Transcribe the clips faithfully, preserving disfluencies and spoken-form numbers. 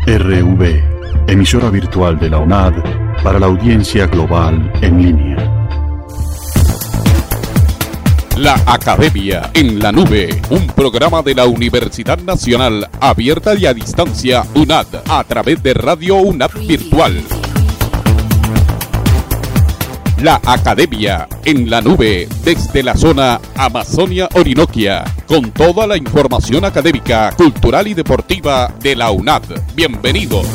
R V, emisora virtual de la UNAD para la audiencia global en línea. La Academia en la Nube, un programa de la Universidad Nacional abierta y a distancia UNAD a través de Radio UNAD Virtual. La Academia en la Nube desde la zona Amazonia-Orinoquia, con toda la información académica, cultural y deportiva de la UNAD. Bienvenidos.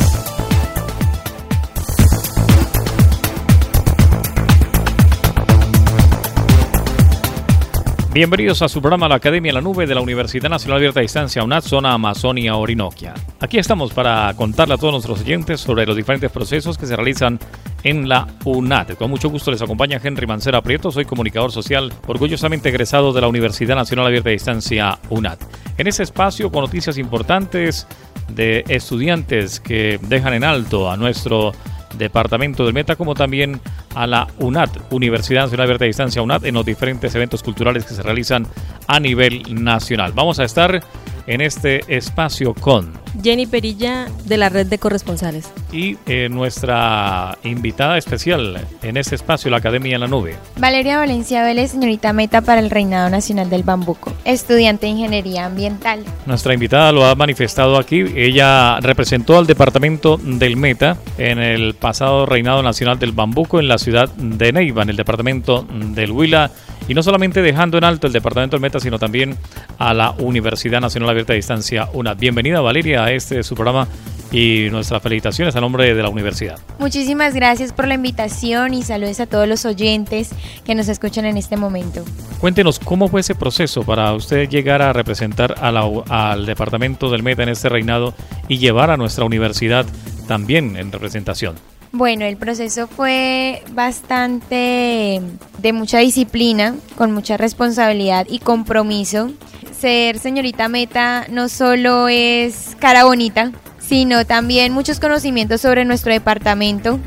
Bienvenidos a su programa La Academia en la Nube de la Universidad Nacional Abierta a Distancia UNAD, zona Amazonia-Orinoquia. Aquí estamos para contarle a todos nuestros oyentes sobre los diferentes procesos que se realizan en la UNAD. Con mucho gusto les acompaña Henry Mancera Prieto, soy comunicador social, orgullosamente egresado de la Universidad Nacional Abierta a Distancia UNAD. En este espacio con noticias importantes de estudiantes que dejan en alto a nuestro departamento del Meta, como también a la UNAD, Universidad Nacional Abierta a Distancia UNAD, en los diferentes eventos culturales que se realizan a nivel nacional. Vamos a estar en este espacio con Jenny Perilla, de la Red de Corresponsales. Y eh, nuestra invitada especial en este espacio, la Academia en la Nube. Valeria Valencia Vélez, señorita Meta para el Reinado Nacional del Bambuco, estudiante de Ingeniería Ambiental. Nuestra invitada lo ha manifestado aquí. Ella representó al departamento del Meta en el pasado Reinado Nacional del Bambuco en la ciudad de Neiva, en el departamento del Huila. Y no solamente dejando en alto el departamento del Meta, sino también a la Universidad Nacional Abierta a Distancia UNAD. Bienvenida, Valeria, a este su programa y nuestras felicitaciones a nombre de la universidad. Muchísimas gracias por la invitación y saludos a todos los oyentes que nos escuchan en este momento. Cuéntenos, ¿cómo fue ese proceso para usted llegar a representar a la, al departamento del Meta en este reinado y llevar a nuestra universidad también en representación? Bueno, el proceso fue bastante de mucha disciplina, con mucha responsabilidad y compromiso. Ser señorita Meta no solo es cara bonita, sino también muchos conocimientos sobre nuestro departamento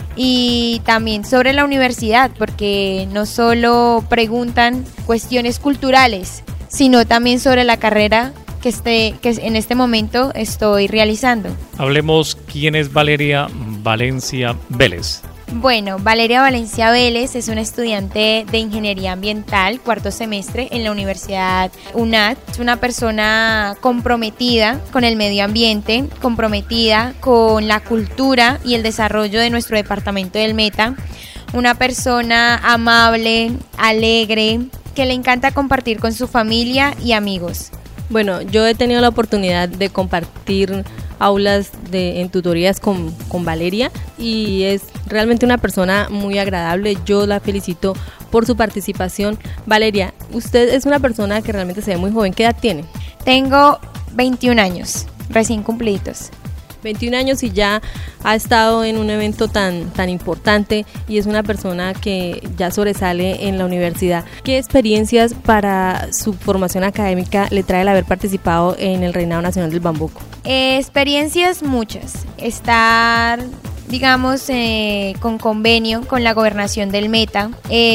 y también sobre la universidad, porque no solo preguntan cuestiones culturales, sino también sobre la carrera que, esté, que en este momento estoy realizando. Hablemos, ¿quién es Valeria Valencia Vélez? Bueno, Valeria Valencia Vélez es una estudiante de Ingeniería Ambiental, cuarto semestre en la Universidad UNAD. Es una persona comprometida con el medio ambiente, comprometida con la cultura y el desarrollo de nuestro departamento del Meta. Una persona amable, alegre, que le encanta compartir con su familia y amigos. Bueno, yo he tenido la oportunidad de compartir aulas de, en tutorías con, con Valeria y es realmente una persona muy agradable. Yo la felicito por su participación. Valeria, usted es una persona que realmente se ve muy joven. ¿Qué edad tiene? Tengo veintiún años, recién cumplidos. veintiún años y ya ha estado en un evento tan, tan importante y es una persona que ya sobresale en la universidad. ¿Qué experiencias para su formación académica le trae el haber participado en el Reinado Nacional del Bambuco? Eh, experiencias muchas. Estar, digamos, eh, con convenio con la gobernación del Meta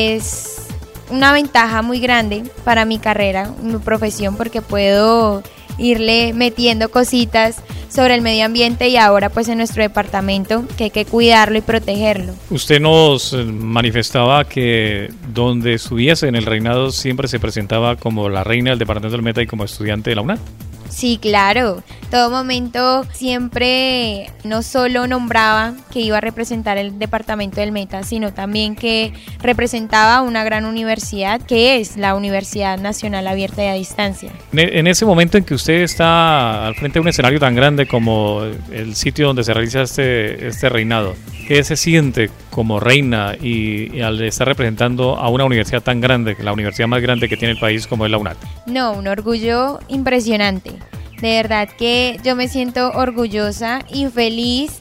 es una ventaja muy grande para mi carrera, mi profesión, porque puedo irle metiendo cositas sobre el medio ambiente y ahora pues en nuestro departamento que hay que cuidarlo y protegerlo. Usted nos manifestaba que donde estuviese en el reinado siempre se presentaba como la reina del departamento del Meta y como estudiante de la UNAD. Sí, claro. Todo momento siempre no solo nombraba que iba a representar el departamento del Meta, sino también que representaba una gran universidad que es la Universidad Nacional Abierta y a Distancia. En ese momento en que usted está al frente de un escenario tan grande como el sitio donde se realiza este, este reinado, ¿qué se siente como reina y, y al estar representando a una universidad tan grande, la universidad más grande que tiene el país como es la UNAD? No, un orgullo impresionante. De verdad que yo me siento orgullosa y feliz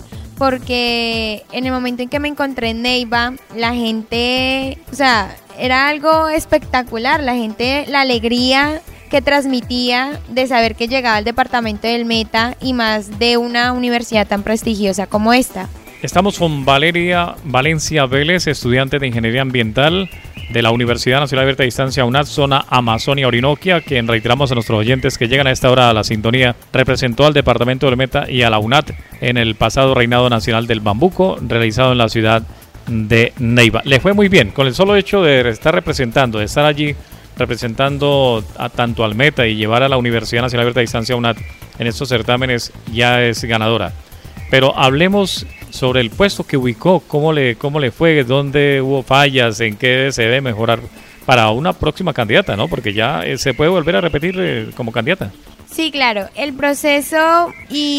porque en el momento en que me encontré en Neiva, la gente, o sea, era algo espectacular, la gente, la alegría que transmitía de saber que llegaba al departamento del Meta y más de una universidad tan prestigiosa como esta. Estamos con Valeria Valencia Vélez, estudiante de Ingeniería Ambiental de la Universidad Nacional Abierta a Distancia UNAD, zona Amazonia Orinoquia, quien reiteramos a nuestros oyentes que llegan a esta hora a la sintonía, representó al departamento del Meta y a la UNAD en el pasado Reinado Nacional del Bambuco, realizado en la ciudad de Neiva. Le fue muy bien, con el solo hecho de estar representando, de estar allí representando a, tanto al Meta y llevar a la Universidad Nacional Abierta a Distancia UNAD en estos certámenes, ya es ganadora. Pero hablemos sobre el puesto que ubicó, cómo le, cómo le fue, dónde hubo fallas, en qué se debe mejorar para una próxima candidata, ¿no? Porque ya eh, se puede volver a repetir eh, como candidata. Sí, claro. El proceso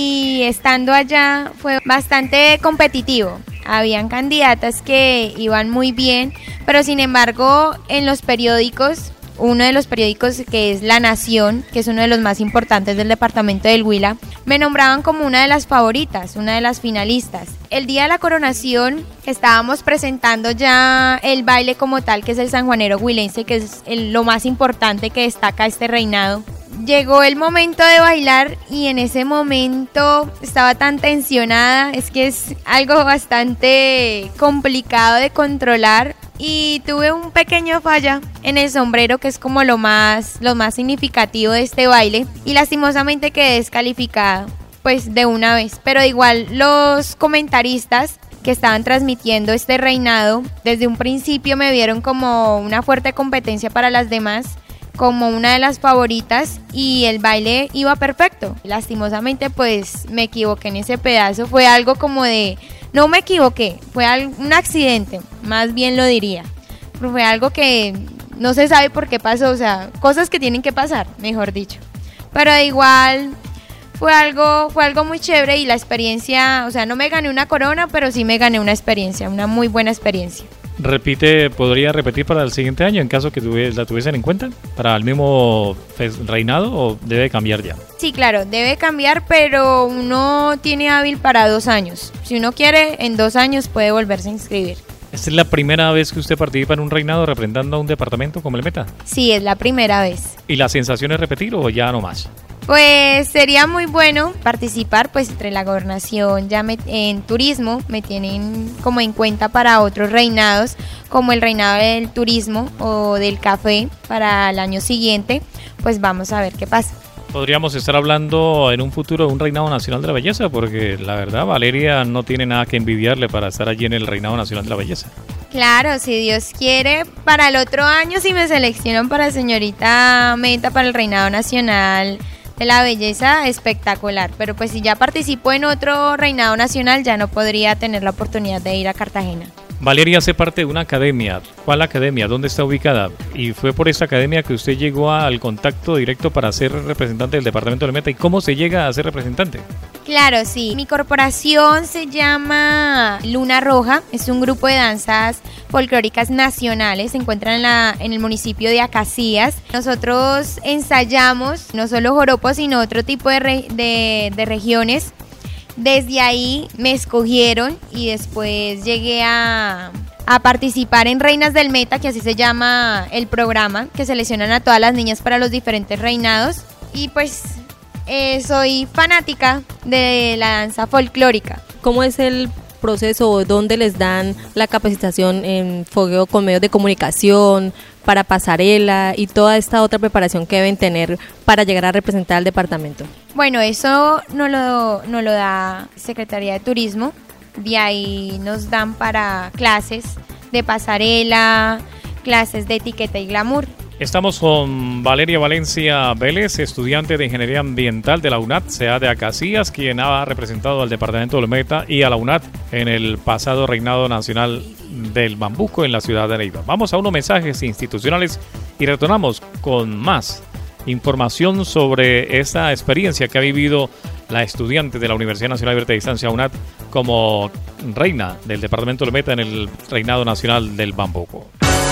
y estando allá fue bastante competitivo. Habían candidatas que iban muy bien, pero sin embargo en los periódicos, uno de los periódicos que es La Nación, que es uno de los más importantes del departamento del Huila, me nombraban como una de las favoritas, una de las finalistas. El día de la coronación estábamos presentando ya el baile como tal, que es el sanjuanero huilense, que es el, lo más importante que destaca este reinado. Llegó el momento de bailar y en ese momento estaba tan tensionada, es que es algo bastante complicado de controlar. Y tuve un pequeño falla en el sombrero, que es como lo más, lo más significativo de este baile, y lastimosamente quedé descalificada pues de una vez. Pero igual los comentaristas que estaban transmitiendo este reinado desde un principio me vieron como una fuerte competencia para las demás, como una de las favoritas, y el baile iba perfecto. Lastimosamente pues me equivoqué en ese pedazo, fue algo como de... No me equivoqué, fue un accidente, más bien lo diría. Pero fue algo que no se sabe por qué pasó, o sea, cosas que tienen que pasar, mejor dicho. Pero igual fue algo, fue algo muy chévere y la experiencia, o sea, no me gané una corona, pero sí me gané una experiencia, una muy buena experiencia. Repite, ¿podría repetir para el siguiente año en caso que tuvies, la tuviesen en cuenta? ¿Para el mismo reinado o debe cambiar ya? Sí, claro, debe cambiar, pero uno tiene hábil para dos años. Si uno quiere, en dos años puede volverse a inscribir. ¿Esta es la primera vez que usted participa en un reinado representando a un departamento como el Meta? Sí, es la primera vez. ¿Y la sensación es repetir o ya no más? Pues sería muy bueno participar, pues entre la gobernación, ya me, en turismo me tienen como en cuenta para otros reinados, como el reinado del turismo o del café para el año siguiente, pues vamos a ver qué pasa. Podríamos estar hablando en un futuro de un reinado nacional de la belleza, porque la verdad Valeria no tiene nada que envidiarle para estar allí en el reinado nacional de la belleza. Claro, si Dios quiere, para el otro año si me seleccionan para señorita Meta para el reinado nacional de la belleza, espectacular, pero pues si ya participo en otro reinado nacional ya no podría tener la oportunidad de ir a Cartagena. Valeria hace parte de una academia. ¿Cuál academia? ¿Dónde está ubicada? ¿Y fue por esta academia que usted llegó al contacto directo para ser representante del departamento del Meta? ¿Y cómo se llega a ser representante? Claro, sí. Mi corporación se llama Luna Roja. Es un grupo de danzas folclóricas nacionales. Se encuentra en, la, en el municipio de Acacías. Nosotros ensayamos no solo joropo, sino otro tipo de, re, de, de regiones. Desde ahí me escogieron y después llegué a, a participar en Reinas del Meta, que así se llama el programa, que seleccionan a todas las niñas para los diferentes reinados. Y pues eh, soy fanática de la danza folclórica. ¿Cómo es el proceso? ¿Dónde les dan la capacitación en fogueo con medios de comunicación, para pasarela y toda esta otra preparación que deben tener para llegar a representar al departamento? Bueno, eso no lo, no lo da Secretaría de Turismo. De ahí nos dan para clases de pasarela, clases de etiqueta y glamour. Estamos con Valeria Valencia Vélez, estudiante de Ingeniería Ambiental de la UNAD, C A de Acacías, quien ha representado al departamento del Meta y a la UNAD en el pasado Reinado Nacional del Bambuco en la ciudad de Neiva. Vamos a unos mensajes institucionales y retornamos con más información sobre esta experiencia que ha vivido la estudiante de la Universidad Nacional Abierta a Distancia UNAD como reina del departamento del Meta en el Reinado Nacional del Bambuco.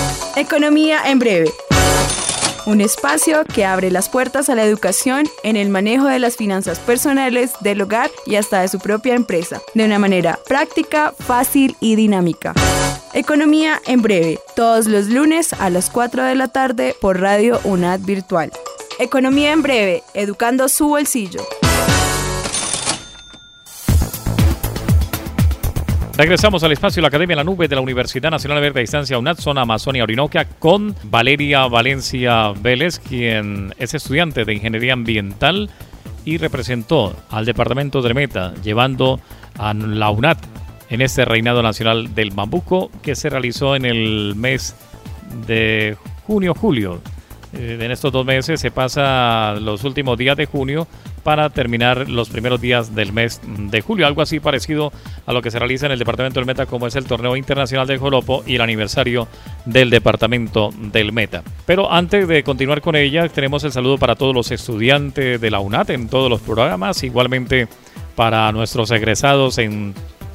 Economía en breve. Un espacio que abre las puertas a la educación en el manejo de las finanzas personales, del hogar y hasta de su propia empresa, de una manera práctica, fácil y dinámica. Economía en breve, todos los lunes a las cuatro de la tarde por Radio UNAD Virtual. Economía en breve, educando su bolsillo. Regresamos al espacio de la Academia La Nube de la Universidad Nacional Abierta a Distancia UNAD, zona Amazonia Orinoquia, con Valeria Valencia Vélez, quien es estudiante de Ingeniería Ambiental y representó al departamento del Meta, llevando a la UNAD en este reinado nacional del bambuco que se realizó en el mes de junio-julio. Eh, en estos dos meses se pasa los últimos días de junio para terminar los primeros días del mes de julio, algo así parecido a lo que se realiza en el departamento del Meta, como es el torneo internacional del joropo y el aniversario del departamento del Meta. Pero antes de continuar con ella, tenemos el saludo para todos los estudiantes de la UNAD en todos los programas, igualmente para nuestros egresados en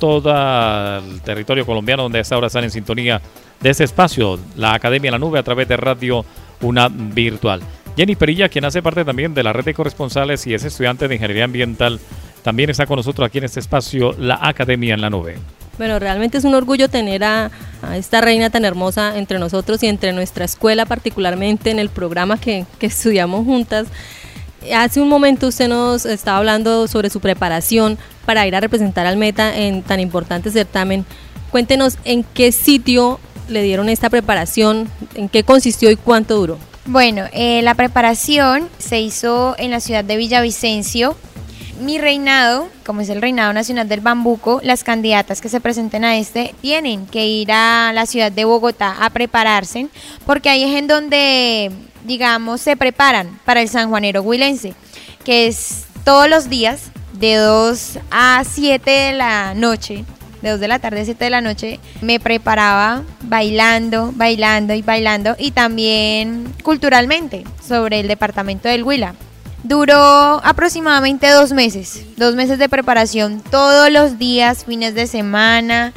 todo el territorio colombiano, donde hasta ahora están en sintonía de este espacio, la Academia La Nube, a través de Radio UNAD Virtual. Jenny Perilla, quien hace parte también de la red de corresponsales y es estudiante de Ingeniería Ambiental, también está con nosotros aquí en este espacio, la Academia en la Nube. Bueno, realmente es un orgullo tener a, a esta reina tan hermosa entre nosotros y entre nuestra escuela, particularmente en el programa que, que estudiamos juntas. Hace un momento usted nos estaba hablando sobre su preparación para ir a representar al Meta en tan importante certamen. Cuéntenos en qué sitio le dieron esta preparación, en qué consistió y cuánto duró. Bueno, eh, la preparación se hizo en la ciudad de Villavicencio. Mi reinado, como es el reinado nacional del bambuco, las candidatas que se presenten a este tienen que ir a la ciudad de Bogotá a prepararse, porque ahí es en donde, digamos, se preparan para el sanjuanero huilense, que es todos los días de dos a siete de la noche. De dos de la tarde a siete de la noche, me preparaba bailando, bailando y bailando, y también culturalmente sobre el departamento del Huila. Duró aproximadamente dos meses, dos meses de preparación todos los días, fines de semana,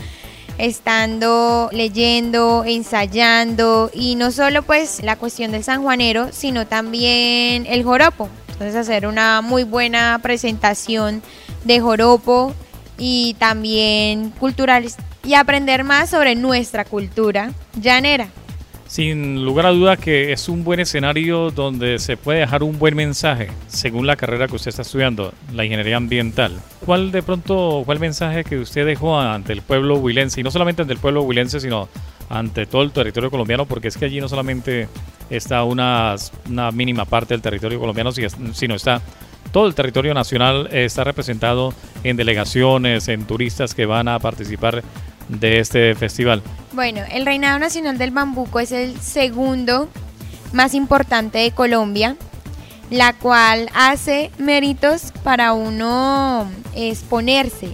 estando leyendo, ensayando, y no solo pues la cuestión del sanjuanero, sino también el joropo. Entonces hacer una muy buena presentación de joropo y también culturales, y aprender más sobre nuestra cultura llanera. Sin lugar a duda que es un buen escenario donde se puede dejar un buen mensaje según la carrera que usted está estudiando, la ingeniería ambiental. ¿Cuál de pronto fue el mensaje que usted dejó ante el pueblo huilense? Y no solamente ante el pueblo huilense, sino ante todo el territorio colombiano, porque es que allí no solamente está una, una mínima parte del territorio colombiano, sino está todo el territorio nacional, está representado en delegaciones, en turistas que van a participar de este festival. Bueno, el Reinado Nacional del Bambuco es el segundo más importante de Colombia, la cual hace méritos para uno exponerse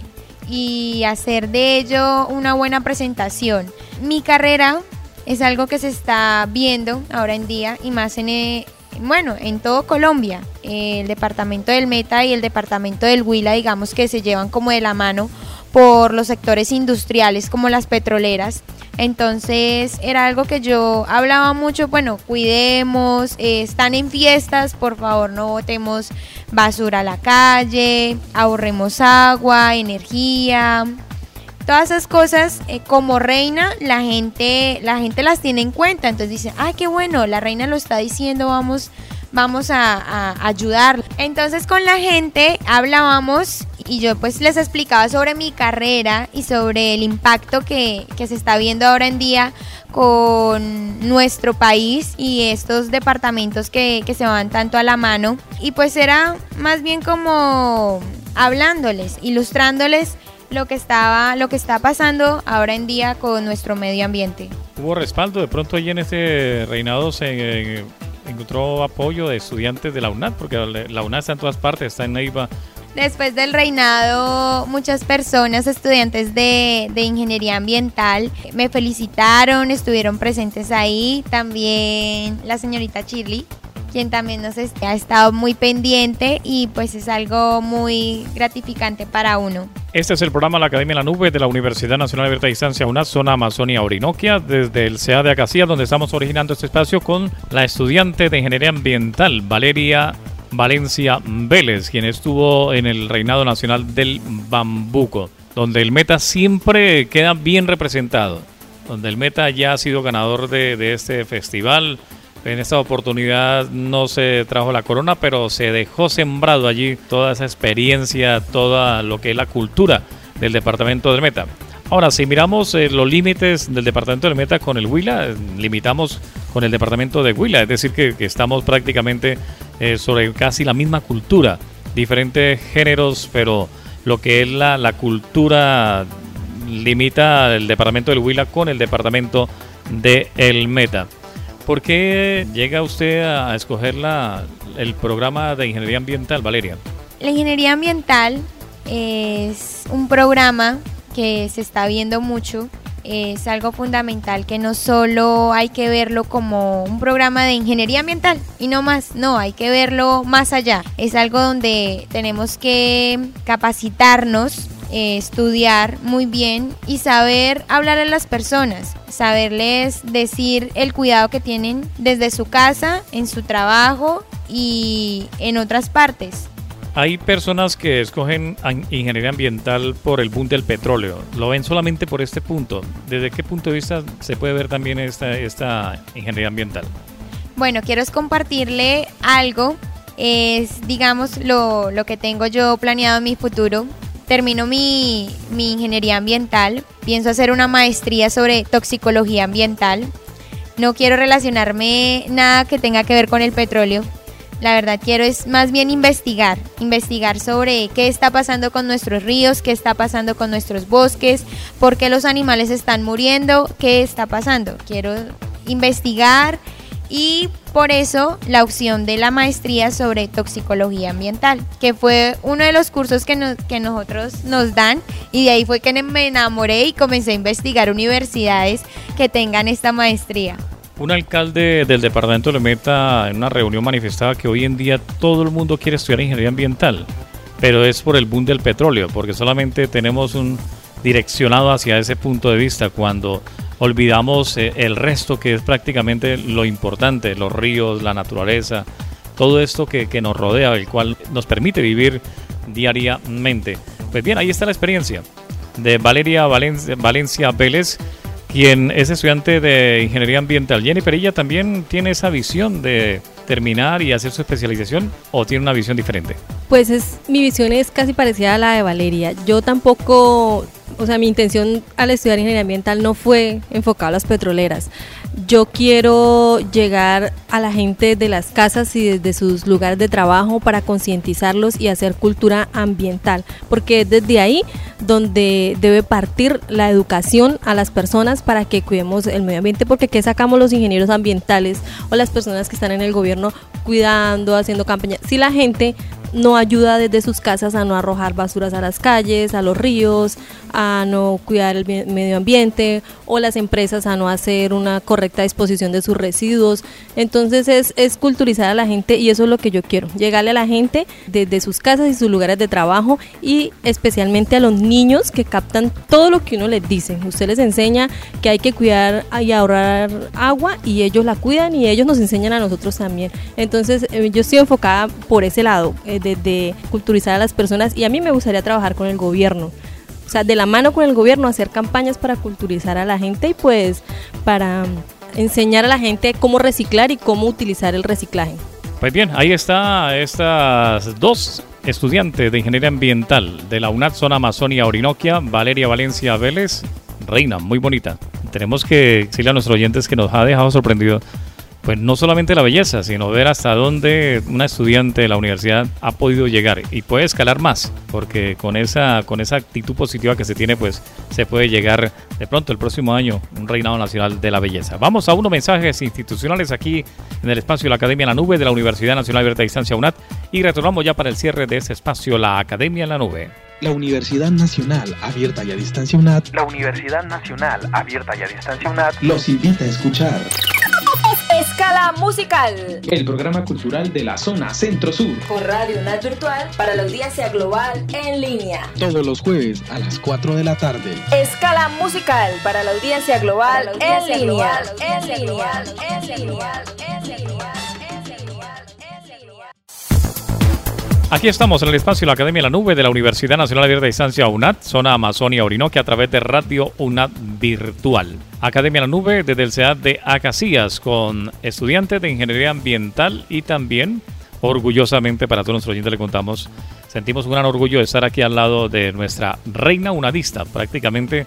y hacer de ello una buena presentación. Mi carrera es algo que se está viendo ahora en día, y más en, bueno, en todo Colombia. El departamento del Meta y el departamento del Huila, digamos que se llevan como de la mano por los sectores industriales como las petroleras. Entonces era algo que yo hablaba mucho, bueno, cuidemos, eh, están en fiestas, por favor no botemos basura a la calle, ahorremos agua, energía, todas esas cosas. Eh, como reina la gente, la gente las tiene en cuenta, entonces dice, ay, qué bueno, la reina lo está diciendo, vamos, vamos a, a ayudar. Entonces con la gente hablábamos y yo pues les explicaba sobre mi carrera y sobre el impacto que, que se está viendo ahora en día con nuestro país y estos departamentos que, que se van tanto a la mano. Y pues era más bien como hablándoles, ilustrándoles lo que estaba, lo que está pasando ahora en día con nuestro medio ambiente. ¿Hubo respaldo? De pronto allí en este reinado se eh, encontró apoyo de estudiantes de la UNAD, porque la UNAD está en todas partes, está en Neiva. Después del reinado, muchas personas, estudiantes de, de ingeniería ambiental, me felicitaron, estuvieron presentes ahí. También la señorita Shirley, quien también nos est- ha estado muy pendiente, y pues es algo muy gratificante para uno. Este es el programa La Academia en la Nube de la Universidad Nacional Abierta a Distancia UNAD, zona Amazonia Orinoquia, desde el C E A de Acacía, donde estamos originando este espacio con la estudiante de Ingeniería Ambiental, Valeria Valencia Vélez, quien estuvo en el Reinado Nacional del Bambuco, donde el Meta siempre queda bien representado, donde el Meta ya ha sido ganador de, de este festival. En esta oportunidad no se trajo la corona, pero se dejó sembrado allí toda esa experiencia, toda lo que es la cultura del departamento del Meta. Ahora, si miramos eh, los límites del departamento del Meta con el Huila, eh, limitamos con el departamento de Huila, es decir, que, que estamos prácticamente eh, sobre casi la misma cultura, diferentes géneros, pero lo que es la, la cultura limita el departamento del Huila con el departamento de el Meta. ¿Por qué llega usted a escoger la, el programa de ingeniería ambiental, Valeria? La ingeniería ambiental es un programa que se está viendo mucho. Es algo fundamental que no solo hay que verlo como un programa de ingeniería ambiental y no más, no, hay que verlo más allá. Es algo donde tenemos que capacitarnos, eh, estudiar muy bien y saber hablar a las personas, saberles decir el cuidado que tienen desde su casa, en su trabajo y en otras partes. Hay personas que escogen ingeniería ambiental por el boom del petróleo. ¿Lo ven solamente por este punto? ¿Desde qué punto de vista se puede ver también esta, esta ingeniería ambiental? Bueno, quiero compartirle algo. Es, digamos, lo, lo que tengo yo planeado en mi futuro. Termino mi, mi ingeniería ambiental. Pienso hacer una maestría sobre toxicología ambiental. No quiero relacionarme nada que tenga que ver con el petróleo. La verdad quiero es más bien investigar, investigar sobre qué está pasando con nuestros ríos, qué está pasando con nuestros bosques, por qué los animales están muriendo, qué está pasando. Quiero investigar y por eso la opción de la maestría sobre toxicología ambiental, que fue uno de los cursos que, nos, que nosotros nos dan y de ahí fue que me enamoré y comencé a investigar universidades que tengan esta maestría. Un alcalde del departamento de Meta en una reunión manifestaba que hoy en día todo el mundo quiere estudiar ingeniería ambiental, pero es por el boom del petróleo, porque solamente tenemos un direccionado hacia ese punto de vista cuando olvidamos eh, el resto que es prácticamente lo importante, los ríos, la naturaleza, todo esto que, que nos rodea, el cual nos permite vivir diariamente. Pues bien, ahí está la experiencia de Valeria Valencia, Valencia Vélez, quien es estudiante de ingeniería ambiental. Jennifer, ¿ella también tiene esa visión de terminar y hacer su especialización o tiene una visión diferente? Pues es, mi visión es casi parecida a la de Valeria. Yo tampoco, o sea, mi intención al estudiar ingeniería ambiental no fue enfocada a las petroleras. Yo quiero llegar a la gente de las casas y desde sus lugares de trabajo para concientizarlos y hacer cultura ambiental, porque es desde ahí donde debe partir la educación a las personas para que cuidemos el medio ambiente, porque ¿qué sacamos los ingenieros ambientales o las personas que están en el gobierno cuidando, haciendo campañas? Si la gente no ayuda desde sus casas a no arrojar basuras a las calles, a los ríos, a no cuidar el medio ambiente, o las empresas a no hacer una correcta disposición de sus residuos. Entonces es, es culturizar a la gente y eso es lo que yo quiero, llegarle a la gente desde sus casas y sus lugares de trabajo y especialmente a los niños que captan todo lo que uno les dice. Usted les enseña que hay que cuidar y ahorrar agua y ellos la cuidan y ellos nos enseñan a nosotros también. Entonces eh, yo estoy enfocada por ese lado, eh, de, de culturizar a las personas y a mí me gustaría trabajar con el gobierno. O sea, de la mano con el gobierno, hacer campañas para culturizar a la gente y pues para enseñar a la gente cómo reciclar y cómo utilizar el reciclaje. Pues bien, ahí está estas dos estudiantes de ingeniería ambiental de la UNAD Zona Amazonia Orinoquia, Valeria Valencia Vélez, reina, muy bonita. Tenemos que decirle a nuestros oyentes que nos ha dejado sorprendido, pues no solamente la belleza, sino ver hasta dónde una estudiante de la universidad ha podido llegar y puede escalar más, porque con esa con esa actitud positiva que se tiene, pues se puede llegar de pronto el próximo año un reinado nacional de la belleza. Vamos a unos mensajes institucionales aquí en el espacio de la Academia en la Nube de la Universidad Nacional Abierta a Distancia UNAD y retornamos ya para el cierre de este espacio, la Academia en la Nube. La Universidad Nacional Abierta y a Distancia UNAD, la Universidad Nacional Abierta y a Distancia UNAD los invita a escuchar Escala Musical, el programa cultural de la zona Centro-Sur, con Radio UNAD Virtual para la audiencia global en línea. Todos los jueves a las cuatro de la tarde. Escala Musical para la audiencia global en línea. En línea, en línea, en línea. Aquí estamos en el espacio de la Academia en la Nube de la Universidad Nacional Abierta a Distancia UNAD, Zona Amazonia Orinoquia, a través de Radio UNAD Virtual. Academia en la Nube desde el C E A D de Acacías, con estudiantes de Ingeniería Ambiental y también, orgullosamente, para todos nuestros oyentes le contamos, sentimos un gran orgullo de estar aquí al lado de nuestra reina unadista, prácticamente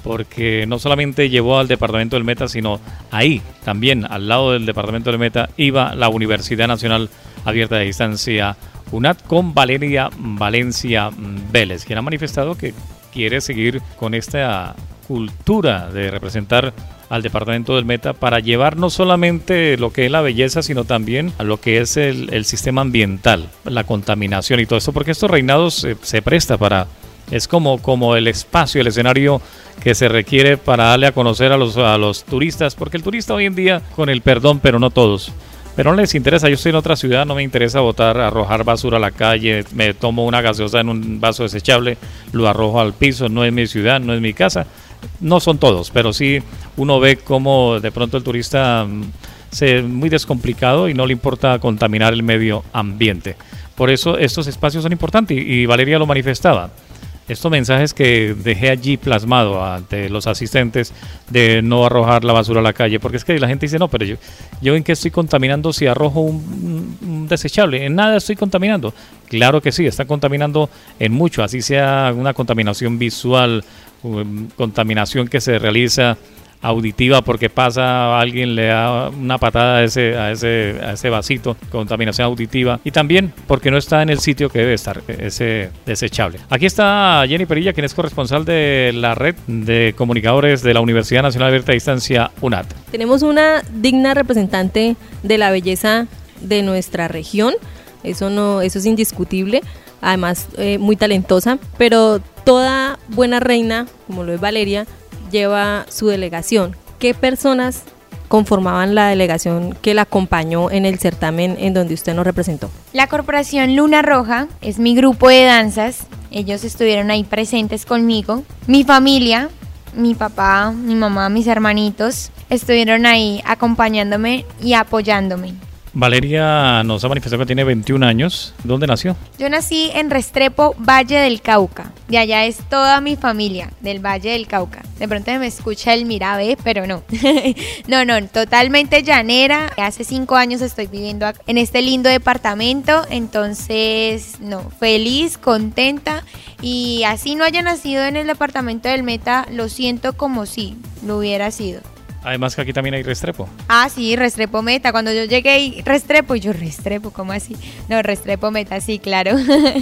porque no solamente llevó al departamento del Meta, sino ahí también, al lado del departamento del Meta, iba la Universidad Nacional Abierta de Distancia UNAD con Valeria Valencia Vélez, quien ha manifestado que quiere seguir con esta cultura de representar al departamento del Meta para llevar no solamente lo que es la belleza, sino también a lo que es el, el sistema ambiental, la contaminación y todo esto, porque estos reinados se, se presta para, es como, como el espacio, el escenario que se requiere para darle a conocer a los, a los turistas, porque el turista hoy en día, con el perdón, pero no todos, pero no les interesa. Yo estoy en otra ciudad, no me interesa botar, arrojar basura a la calle, me tomo una gaseosa en un vaso desechable, lo arrojo al piso, no es mi ciudad, no es mi casa. No son todos, pero sí uno ve cómo de pronto el turista se muy descomplicado y no le importa contaminar el medio ambiente. Por eso estos espacios son importantes y, y Valeria lo manifestaba. Estos mensajes que dejé allí plasmado ante los asistentes de no arrojar la basura a la calle, porque es que la gente dice, no, pero yo, yo en qué estoy contaminando si arrojo un, un desechable, en nada estoy contaminando. Claro que sí, está contaminando en mucho, así sea una contaminación visual, um, contaminación que se realiza auditiva porque pasa alguien le da una patada a ese a ese a ese vasito, contaminación auditiva, y también porque no está en el sitio que debe estar ese desechable. Aquí está Jenny Perilla, quien es corresponsal de la red de comunicadores de la Universidad Nacional Abierta de Distancia UNAD. Tenemos una digna representante de la belleza de nuestra región, eso no eso es indiscutible, además eh, muy talentosa, pero toda buena reina, como lo es Valeria, lleva su delegación. ¿Qué personas conformaban la delegación que la acompañó en el certamen en donde usted nos representó? La Corporación Luna Roja es mi grupo de danzas. Ellos estuvieron ahí presentes conmigo. Mi familia, mi papá, mi mamá, mis hermanitos, estuvieron ahí acompañándome y apoyándome. Valeria nos ha manifestado que tiene veintiún años. ¿Dónde nació? Yo nací en Restrepo, Valle del Cauca. De allá es toda mi familia, del Valle del Cauca. De pronto me escucha el Mirabe, pero no. no, no, totalmente llanera. Hace cinco años estoy viviendo en este lindo departamento. Entonces, no, feliz, contenta. Y así no haya nacido en el departamento del Meta, lo siento como si lo hubiera sido. Además que aquí también hay Restrepo. Ah, sí, Restrepo Meta. Cuando yo llegué y Restrepo, y yo Restrepo, ¿cómo así? No, Restrepo Meta, sí, claro.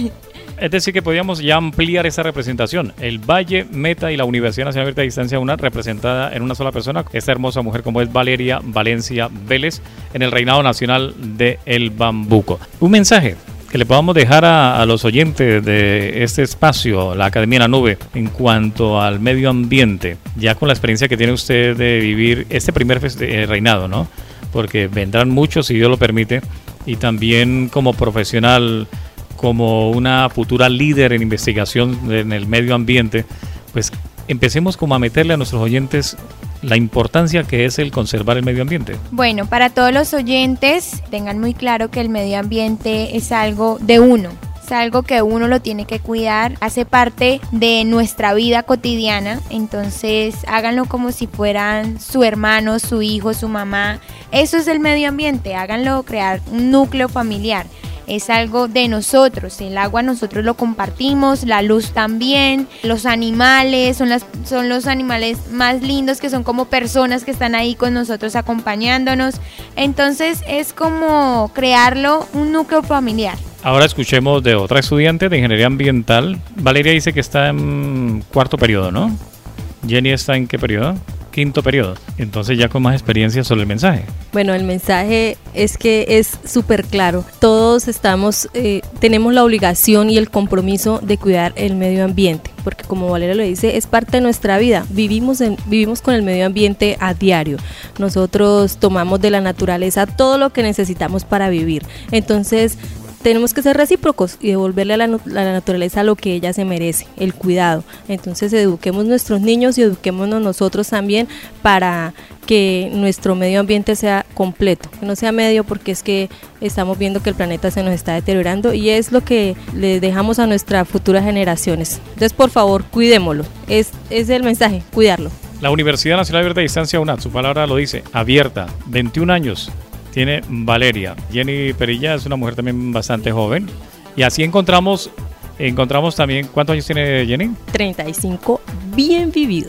Es decir, que podríamos ya ampliar esa representación. El Valle, Meta y la Universidad Nacional Abierta de Distancia UNAD representada en una sola persona. Esta hermosa mujer como es Valeria Valencia Vélez en el Reinado Nacional de El Bambuco. Un mensaje que le podamos dejar a, a los oyentes de este espacio, la Academia en la Nube, en cuanto al medio ambiente, ya con la experiencia que tiene usted de vivir este primer feste- eh, reinado, ¿no? Porque vendrán muchos, si Dios lo permite, y también como profesional, como una futura líder en investigación en el medio ambiente, pues empecemos como a meterle a nuestros oyentes la importancia que es el conservar el medio ambiente. Bueno, para todos los oyentes, tengan muy claro que el medio ambiente es algo de uno, es algo que uno lo tiene que cuidar, hace parte de nuestra vida cotidiana, entonces háganlo como si fueran su hermano, su hijo, su mamá. Eso es el medio ambiente, háganlo crear un núcleo familiar. Es algo de nosotros, el agua nosotros lo compartimos, la luz también, los animales, son, las, son los animales más lindos que son como personas que están ahí con nosotros acompañándonos, entonces es como crearlo un núcleo familiar. Ahora escuchemos de otra estudiante de Ingeniería Ambiental. Valeria dice que está en cuarto periodo, ¿no? Jenny está en ¿qué periodo? Quinto periodo. Entonces ya con más experiencia sobre el mensaje. Bueno, el mensaje es que es súper claro. Todos estamos, eh, tenemos la obligación y el compromiso de cuidar el medio ambiente, porque como Valeria lo dice, es parte de nuestra vida. Vivimos, en, vivimos con el medio ambiente a diario. Nosotros tomamos de la naturaleza todo lo que necesitamos para vivir. Entonces, tenemos que ser recíprocos y devolverle a la, a la naturaleza lo que ella se merece, el cuidado. Entonces eduquemos nuestros niños y eduquémonos nosotros también para que nuestro medio ambiente sea completo, que no sea medio, porque es que estamos viendo que el planeta se nos está deteriorando y es lo que le dejamos a nuestras futuras generaciones. Entonces, por favor, cuidémoslo. Es, es el mensaje, cuidarlo. La Universidad Nacional Abierta de Distancia UNAD, su palabra lo dice, abierta, veintiún años. Tiene Valeria. Jenny Perilla es una mujer también bastante joven. Y así encontramos, encontramos también, ¿cuántos años tiene Jenny? treinta y cinco bien vividos.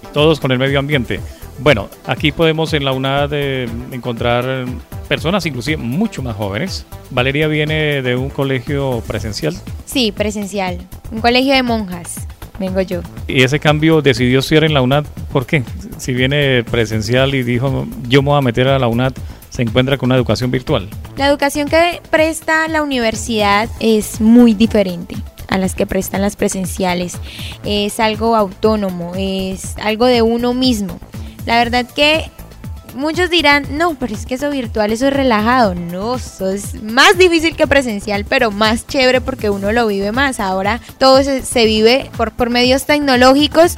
todos con el medio ambiente. Bueno, aquí podemos en la UNAD eh, encontrar personas inclusive mucho más jóvenes. Valeria viene de un colegio presencial. Sí, presencial, un colegio de monjas, vengo yo. ¿Y ese cambio decidió estudiar en la UNAD? ¿Por qué? Si viene presencial y dijo, yo me voy a meter a la UNAD, se encuentra con una educación virtual. La educación que presta la universidad es muy diferente a las que prestan las presenciales. Es algo autónomo, es algo de uno mismo. La verdad que muchos dirán, no, pero es que eso virtual, eso es relajado. No, eso es más difícil que presencial, pero más chévere porque uno lo vive más. Ahora todo se, se vive por, por medios tecnológicos,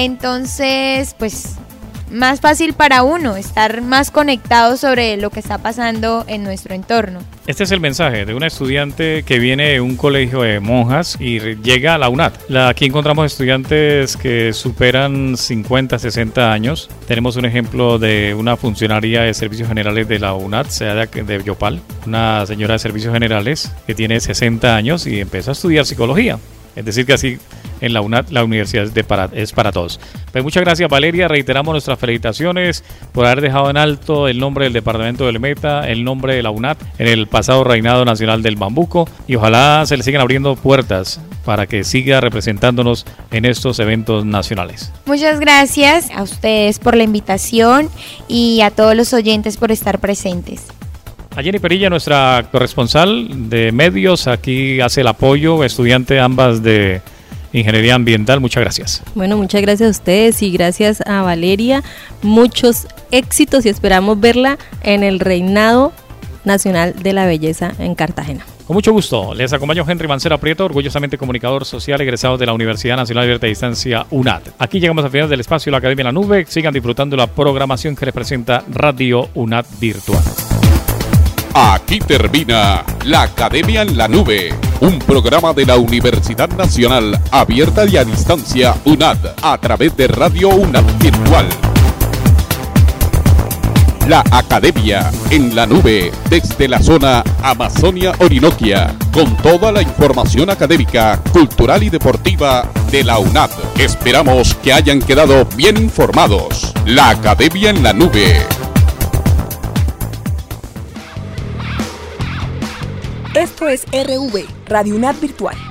entonces pues más fácil para uno estar más conectado sobre lo que está pasando en nuestro entorno. Este es el mensaje de una estudiante que viene de un colegio de monjas y llega a la UNAD. La, aquí encontramos estudiantes que superan cincuenta, sesenta años. Tenemos un ejemplo de una funcionaria de servicios generales de la UNAD, sea de, de Yopal, una señora de servicios generales que tiene sesenta años y empieza a estudiar psicología. Es decir, que así en la UNAD la universidad es, de para, es para todos. Pues muchas gracias, Valeria. Reiteramos nuestras felicitaciones por haber dejado en alto el nombre del departamento del Meta, el nombre de la UNAD en el pasado reinado nacional del Bambuco, y ojalá se le sigan abriendo puertas para que siga representándonos en estos eventos nacionales. Muchas gracias a ustedes por la invitación y a todos los oyentes por estar presentes. A Jenny Perilla, nuestra corresponsal de medios, aquí hace el apoyo, estudiante ambas de Ingeniería Ambiental. Muchas gracias. Bueno, muchas gracias a ustedes y gracias a Valeria. Muchos éxitos y esperamos verla en el Reinado Nacional de la Belleza en Cartagena. Con mucho gusto, les acompañó Henry Mancera Prieto, orgullosamente comunicador social egresado de la Universidad Nacional Abierta a Distancia UNAD. Aquí llegamos al final del espacio La Academia en la Nube. Sigan disfrutando la programación que les presenta Radio UNAD Virtual. Aquí termina La Academia en la Nube, un programa de la Universidad Nacional Abierta y a Distancia UNAD a través de Radio UNAD Virtual. La Academia en la Nube desde la zona Amazonia Orinoquia, con toda la información académica, cultural y deportiva de la UNAD. Esperamos que hayan quedado bien informados. La Academia en la Nube. Esto es R V, Radio UNAD Virtual.